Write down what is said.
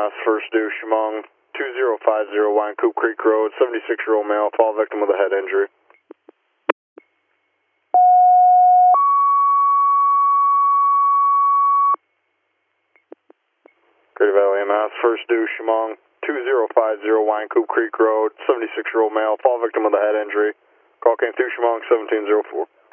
EMS, first due, Chemung, 2050 Wine Coop Creek Road, 76-year-old male, fall victim with a head injury. Greater Valley EMS, first due, Chemung, 2050 Wine Coop Creek Road, 76-year-old male, fall victim with a head injury. Call came through Chemung, 1704.